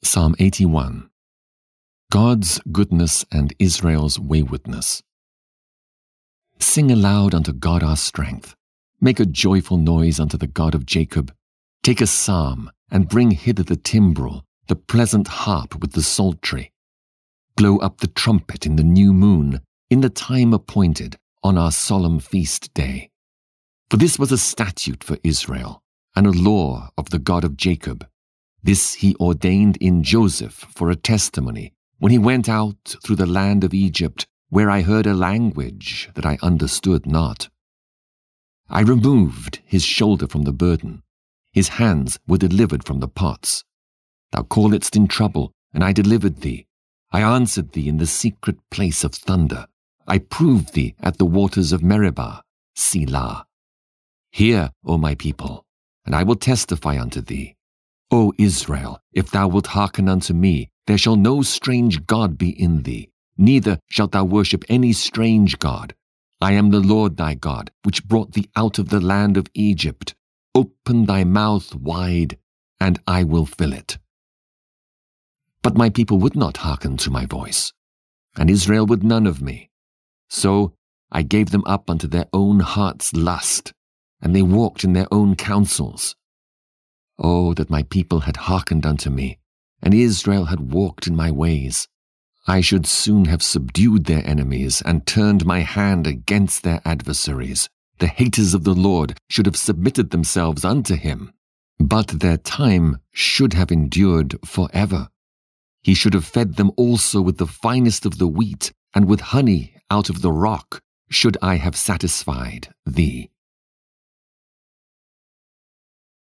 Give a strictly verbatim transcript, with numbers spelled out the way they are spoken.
Psalm eighty-one. God's goodness and Israel's waywardness. Sing aloud unto God our strength. Make a joyful noise unto the God of Jacob. Take a psalm, and bring hither the timbrel, the pleasant harp with the psaltery. Blow up the trumpet in the new moon, in the time appointed, on our solemn feast day. For this was a statute for Israel, and a law of the God of Jacob. This he ordained in Joseph for a testimony, when he went out through the land of Egypt, where I heard a language that I understood not. I removed his shoulder from the burden. His hands were delivered from the pots. Thou calledst in trouble, and I delivered thee. I answered thee in the secret place of thunder. I proved thee at the waters of Meribah, Selah. Hear, O my people, and I will testify unto thee. O Israel, if thou wilt hearken unto me, there shall no strange god be in thee, neither shalt thou worship any strange god. I am the Lord thy God, which brought thee out of the land of Egypt. Open thy mouth wide, and I will fill it. But my people would not hearken to my voice, and Israel would none of me. So I gave them up unto their own heart's lust, and they walked in their own counsels. Oh, that my people had hearkened unto me, and Israel had walked in my ways. I should soon have subdued their enemies and turned my hand against their adversaries. The haters of the Lord should have submitted themselves unto him, but their time should have endured forever. He should have fed them also with the finest of the wheat, and with honey out of the rock should I have satisfied thee.